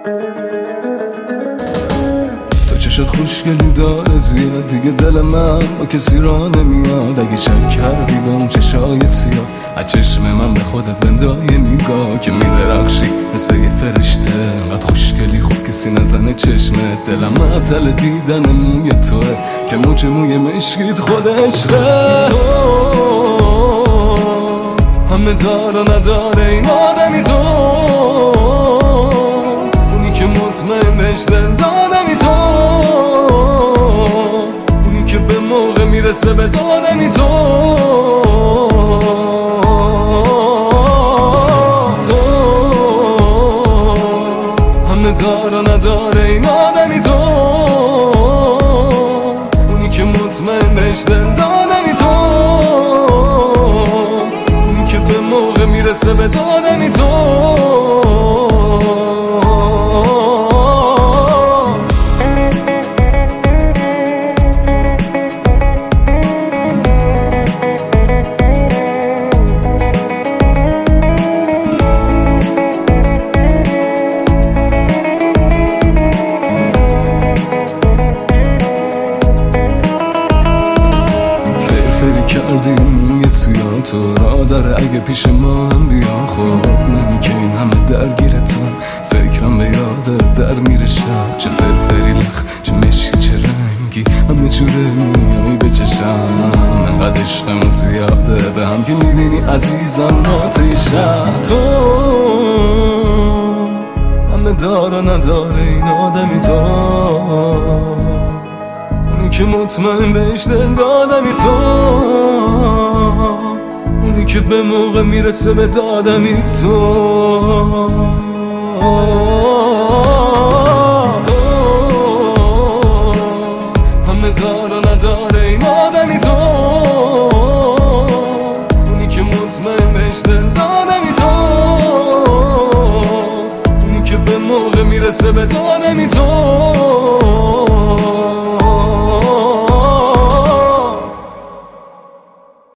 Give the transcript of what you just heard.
تو چشات خوشگلی داره زیاد، دیگه دل من با کسی را نمیاد. اگه شک کردی به اون چشای سیاه، از چشم من به خودت بندای نگاه که میدرخشی مثل یه فرشته. انقدر خوشگلی خوب کسی نزنه چشمت. دلم معطل دیدن موی توه که موج موی مشکیت خود عشقه. تو همه دار و نداره این آدمی، تو اونی که مطمئن بهش دل دادمی، تو اونی که به موقع میرسه به دادمی، تو همه دار و نداره این آدمی، تو اونی که مطمئن بهش دل دادمی، تو اونی که به موقع میرسه به دادمی، تو کردیم یه سیاه تو را داره اگه پیش ما هم بیا. خب نمی که این همه درگیرتم، فکرم به یادت در میره شب. چه فرفری لخ، چه مشکی، چه رنگی، همه جوره میایی به چشم. انقدر عشقمون زیاده به هم که میبینی عزیزم ناته شب. تو همه دار و نداره این آدمی، تو اونی که مطمئن بهش دل دادمی، تو اونی که به موقع میرسه به دادمی، تو همه دار و نداره این آدمی، تو اونی که مطمئن بهش دل دادمی، تو اونی که به موقع میرسه به دادمی، تو